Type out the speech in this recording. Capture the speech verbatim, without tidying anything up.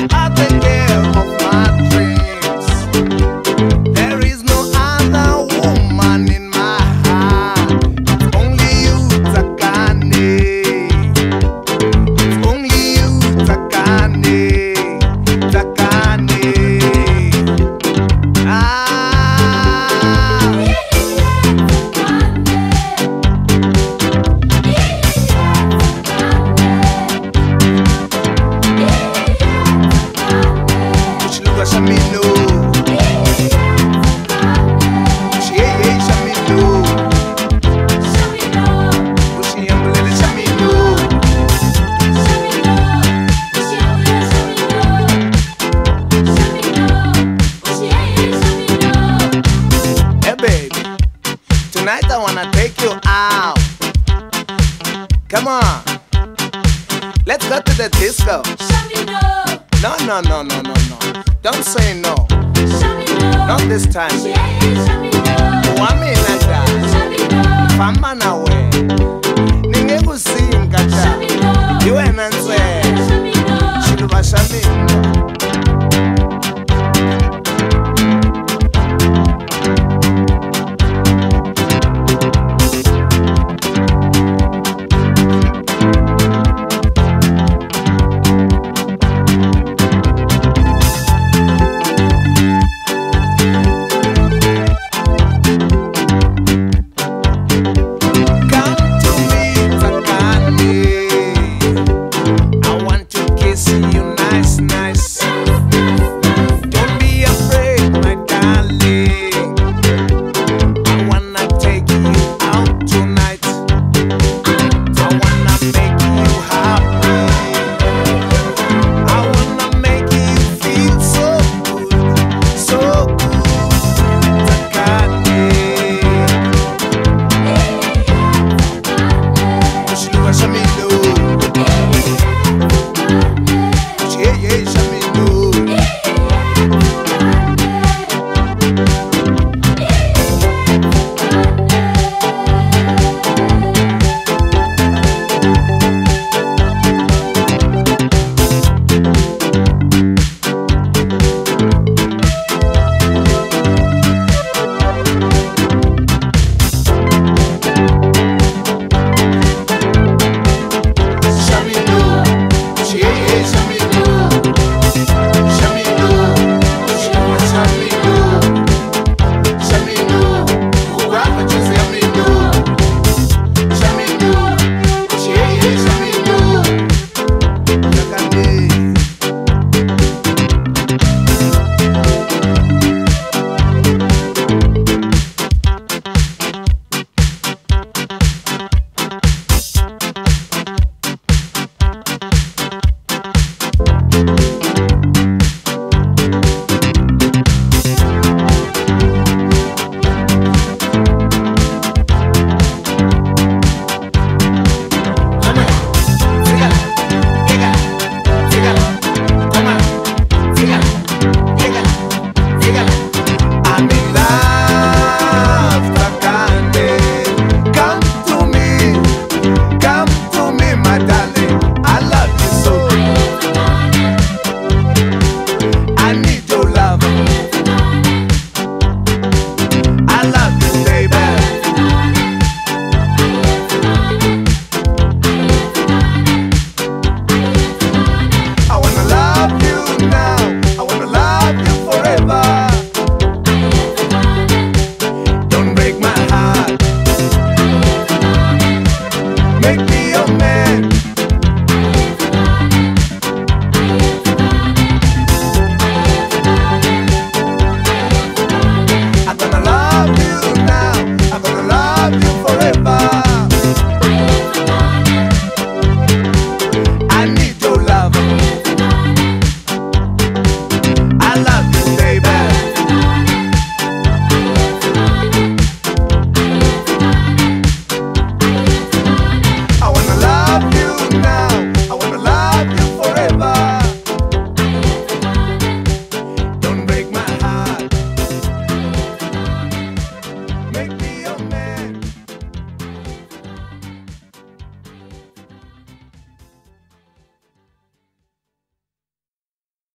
are the girl of my dreams. There is no other woman in my heart. It's only you, Takane. It's only you, Takane. Takane. Ah. Shamino, she hey Shamino, Shamino, she ambulance Shamino, Shamino, hey baby, tonight I wanna take you out. Come on, let's go to the disco. Shamino. No, no, no, no, no, no. Don't say no. Shamino. Not this time. Wami nada. Fama na we. Ninge kusinga cha. Iwe nanze. Shiluba Shamino. Nice.